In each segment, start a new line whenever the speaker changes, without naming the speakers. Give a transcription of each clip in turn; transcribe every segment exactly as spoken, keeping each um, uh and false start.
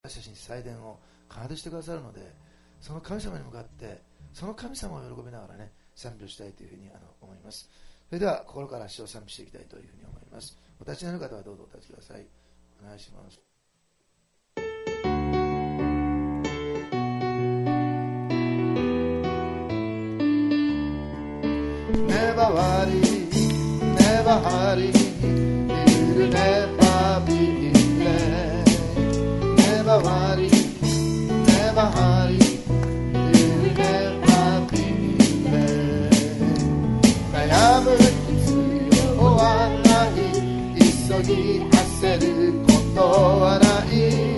私たちに祭殿を奏でしてくださるので、その神様に向かってその神様を喜びながらね賛美をしたいというふうにあの思います。それでは心から主を賛美していきたいというふうに思います。お立ちになる方はどうぞお立ちください。お願いします。Never worry, never hurry, you'll never be late. Never worry, never hurry, you'll never be late. 悩む必要はない、急ぎ焦ることはない、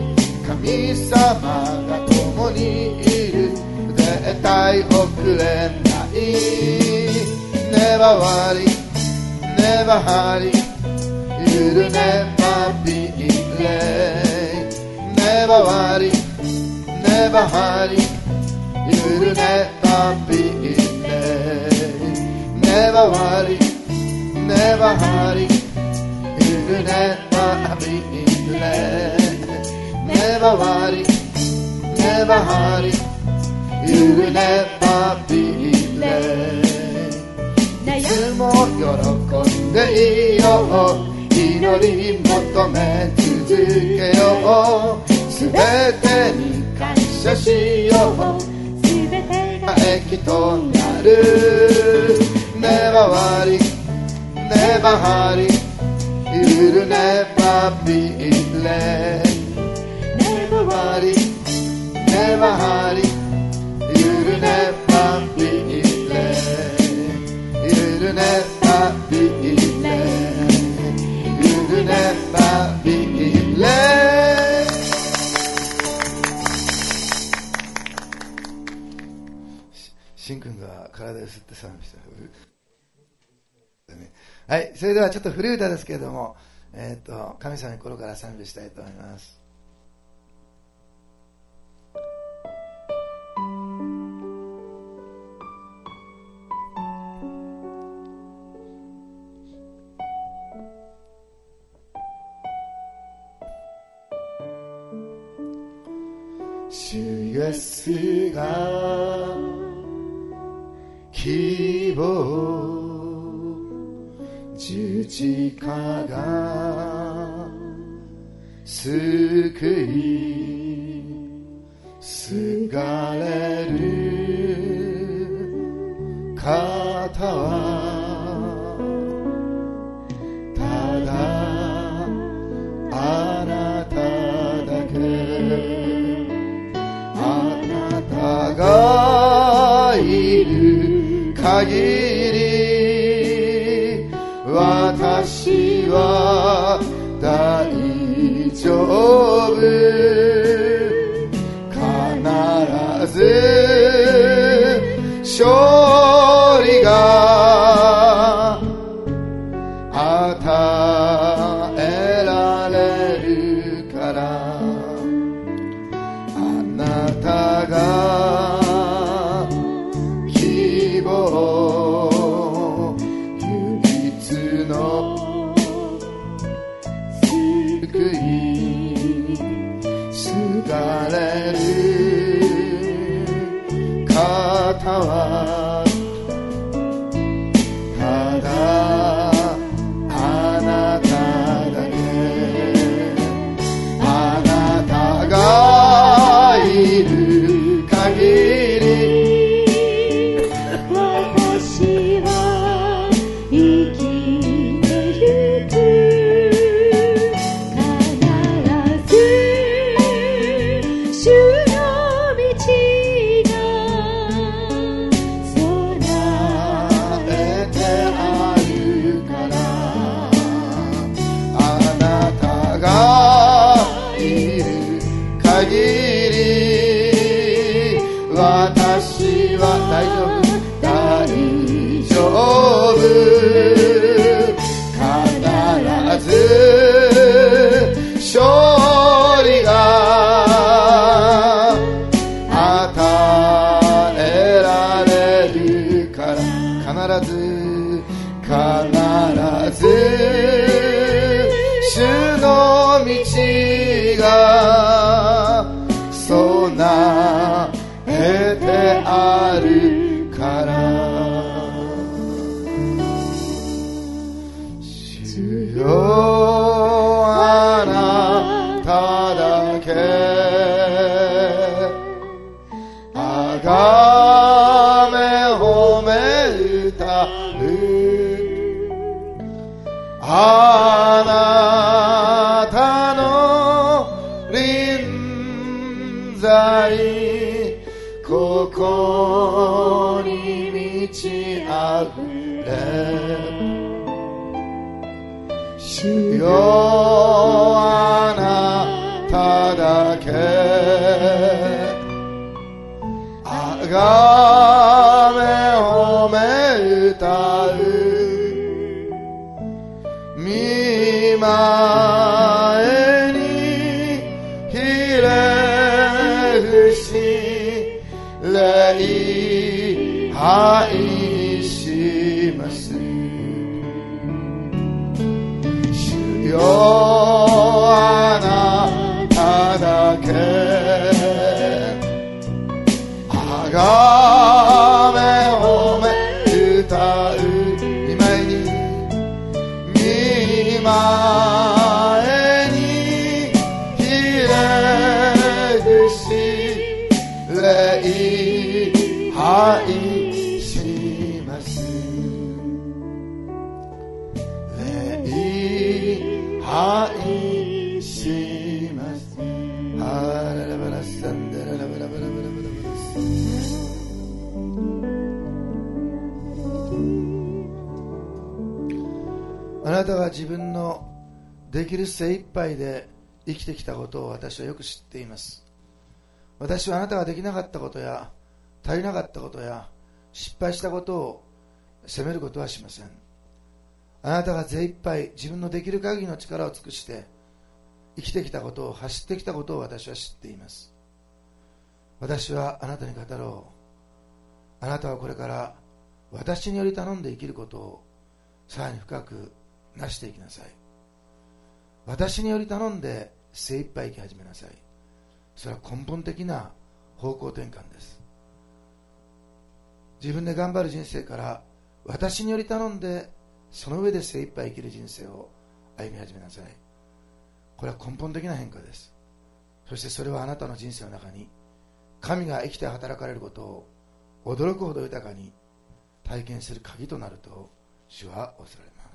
神様が共にいる、絶対遅れない。Never worry, never hurry, you'll never be late. Never worry, never hurry, you'll never be late. Never worry, never hurry, you'll never be late. Never worry, never hurry, you'll never be late.いつも喜んでいよう、祈り求め続けよう、すべてに感謝しよう、すべてが益となる。 Never worry, never hurry, you'll never be late. Never worry, never hurry, you'll never be late.You'll never be late. You'll never be late. しんくんが体を吸って賛美した。はい、それではちょっと古い歌ですけれども、えー、と神様に心から賛美したいと思います。主イエスが希望、十字架が救い、すがれる方はただあなただけ。あなたがいる限り私は大丈夫。必ず勝利が与えられるから。あなたが希望、唯一の救い、すがれる方はただあなただけ。あなたがいる限り私は生きてゆく。必ず主の道が備えてあるから。あなたがいる限り私は大丈夫、大丈夫。必ず勝利が与えられるから。必ず必ず主の道がけあがめ褒め歌うあなたの臨在ここに満ちあふれ主よあなただけあがめ褒め歌う見前にひれ伏し礼拝します主よあなただけあがめ褒め歌う見舞いに見舞いにひれ伏し礼拝します礼拝しますハララバラサンデララバラバラバラバラバラあなたは自分のできる精一杯で生きてきたことを私はよく知っています。私はあなたができなかったことや足りなかったことや失敗したことを責めることはしません。あなたが精一杯自分のできる限りの力を尽くして生きてきたことを走ってきたことを私は知っています。私はあなたに語ろう。あなたはこれから私により頼んで生きることをさらに深くなしていきなさい。私により頼んで精一杯生き始めなさい。それは根本的な方向転換です。自分で頑張る人生から私により頼んでその上で精一杯生きる人生を歩み始めなさい。これは根本的な変化です。そしてそれはあなたの人生の中に神が生きて働かれることを驚くほど豊かに体験する鍵となると主はおっしゃられます。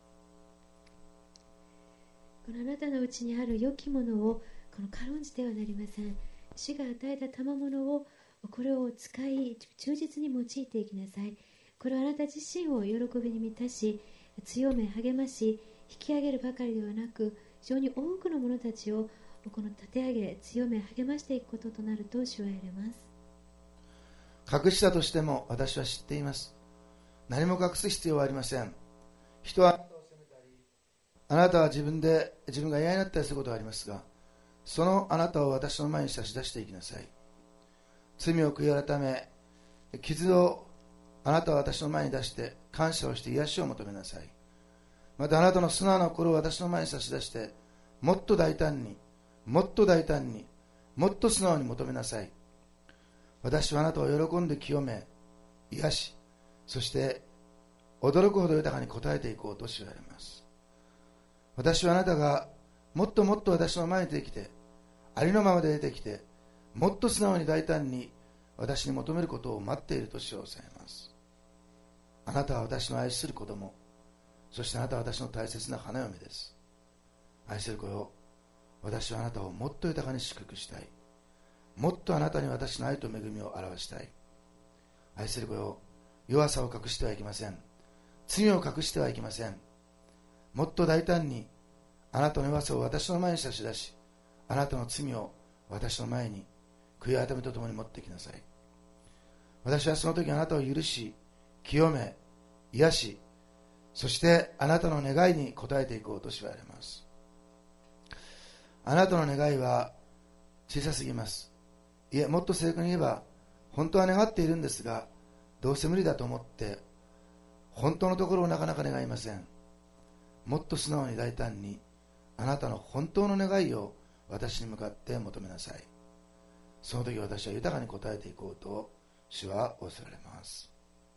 このあなたのうちにある良きものをこの軽んじてはなりません。主が与えた賜物をこれを使い忠実に用いていきなさい。これはあなた自身を喜びに満たし強め励まし引き上げるばかりではなく非常に多くの者たちをこの立て上げ強め励ましていくこととなると主は言われます。
隠したとしても私は知っています。何も隠す必要はありません。人はあなたを責めたりあなたは自分で自分が嫌になったりすることがありますが、そのあなたを私の前に差し出していきなさい。罪を悔い改め傷をあなたは私の前に出して感謝をして癒しを求めなさい。またあなたの素直な心を私の前に差し出してもっと大胆にもっと大胆にもっと素直に求めなさい。私はあなたを喜んで清め癒しそして驚くほど豊かに応えていこうと知られます。私はあなたがもっともっと私の前に出てきてありのままで出てきてもっと素直に大胆に私に求めることを待っていると主はおっしゃいます。あなたは私の愛する子供、そしてあなたは私の大切な花嫁です。愛する子よ、私はあなたをもっと豊かに祝福したい。もっとあなたに私の愛と恵みを表したい。愛する子よ、弱さを隠してはいけません。罪を隠してはいけません。もっと大胆にあなたの弱さを私の前に差し出し、あなたの罪を私の前に悔い改めとともに持ってきなさい。私はその時あなたを許し清め癒し、そしてあなたの願いに応えていこうとしわれます。あなたの願いは小さすぎます。いえ、もっと正確に言えば本当は願っているんですがどうせ無理だと思って本当のところをなかなか願いません。もっと素直に大胆にあなたの本当の願いを私に向かって求めなさい。その時私は豊かに応えていこうと主はおっしゃられます。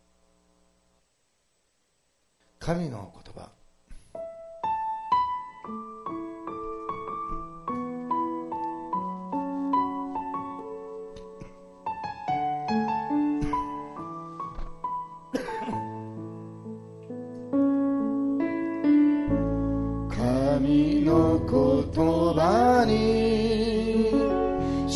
神の言葉。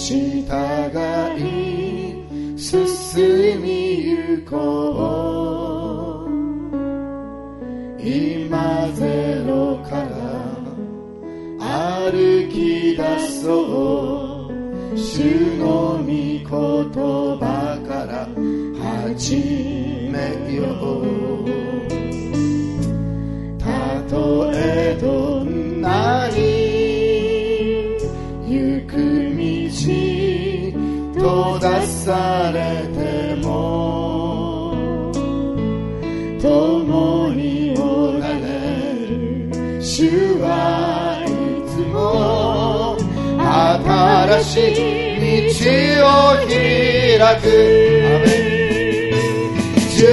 従い進みゆこう。今ゼロから歩き出そう。主の御言葉から始めよう。たとえどんなに行く道閉ざされても共におられる主はいつも新しい道を開く。アメン。十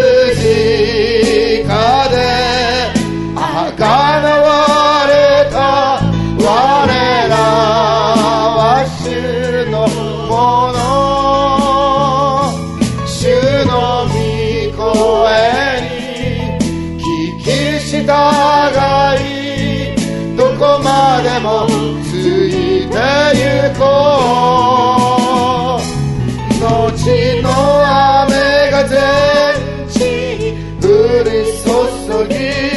字架で贖われた我らは主のもの。主の御声に聞き従いどこまでもついてゆこう。後の雨が全地に降り注ぎ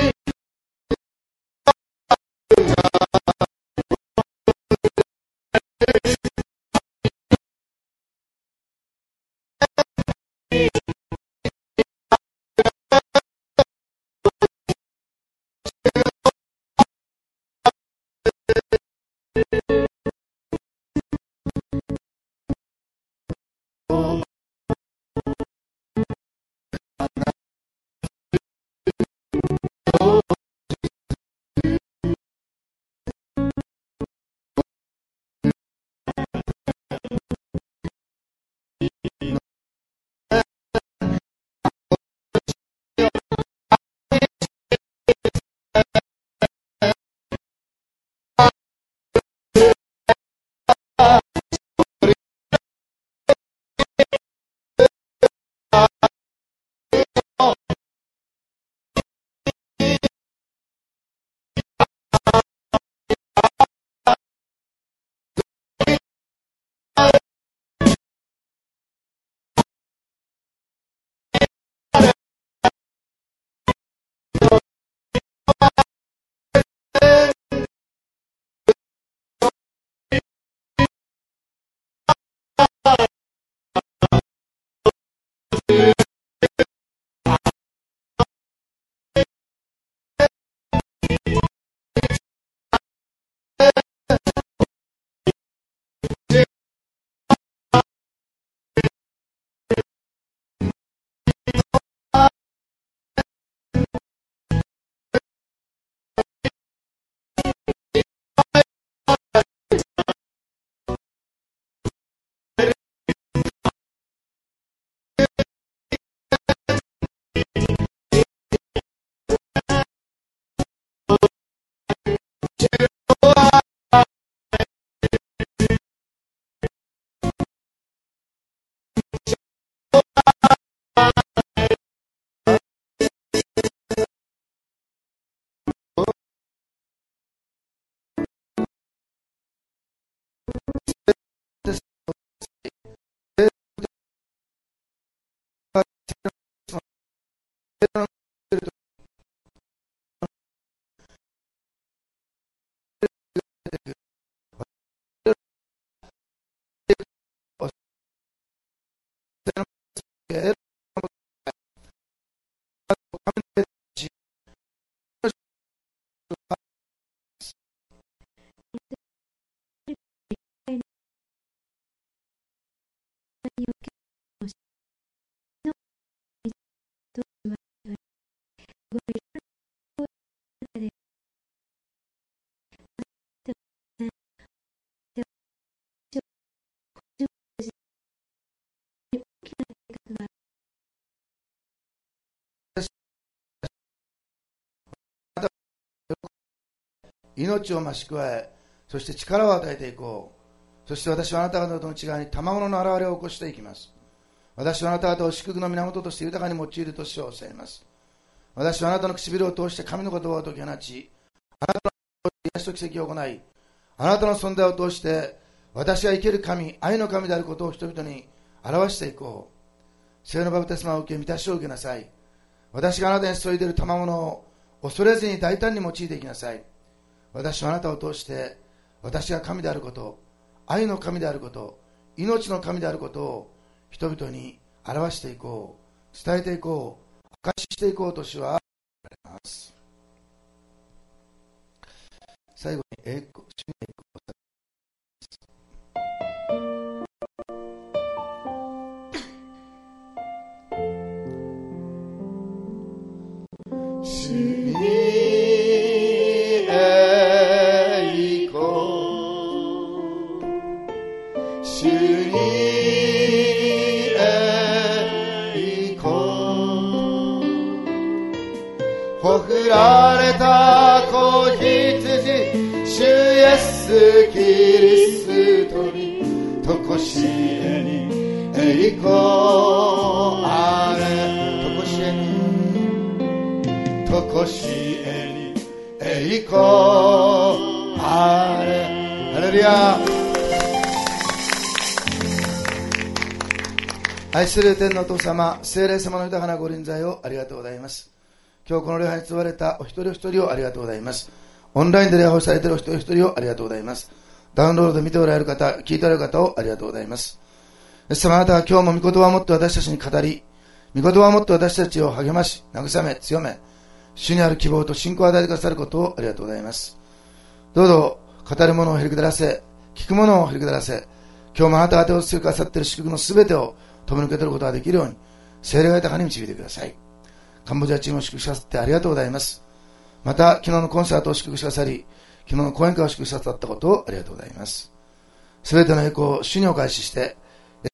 命を増し加え、そして力を与えていこう。そして私はあなた方との違いに賜物の現れを起こしていきます。私はあなた方を祝福の源として豊かに用いると称せます。私はあなたの唇を通して神の言葉を解き放ち、あなたの癒しと奇跡を行い、あなたの存在を通して私は生ける神、愛の神であることを人々に表していこう。聖のバプテスマを受け、満たしを受けなさい。私があなたに注いでいる賜物を恐れずに大胆に用いていきなさい。私はあなたを通して私が神であること、愛の神であること、命の神であることを人々に表していこう、伝えていこう、証ししていこうと主は言われます。最後に栄光、主に栄光を主に栄光、主に栄光、ほふられた子羊、主イエスキリストにとこしえに栄光あれ、とこしえにとこしえに栄光あれ、ハレルヤ。愛する天のお父様、聖霊様の豊かなご臨在をありがとうございます。今日この礼拝に集われたお一人お一人をありがとうございます。オンラインで礼拝されているお一人お一人をありがとうございます。ダウンロードで見ておられる方、聞いておられる方をありがとうございます。イエス様、あなたは今日も御言葉を持って私たちに語り、御言葉を持って私たちを励まし、慰め、強め、主にある希望と信仰を与えてくださることをありがとうございます。どうぞ語るものをへりくだらせ、聞くものをへりくだらせ、今日もあなたが手をつけてくださっている祝福のすべてを共に受け取ることができるように、聖霊が豊かに導いてください。カンボジアチームを祝福しなさってありがとうございます。また昨日のコンサートを祝福しなさり、昨日の講演会を祝福しなさったことをありがとうございます。すべての栄光を主にお返しして、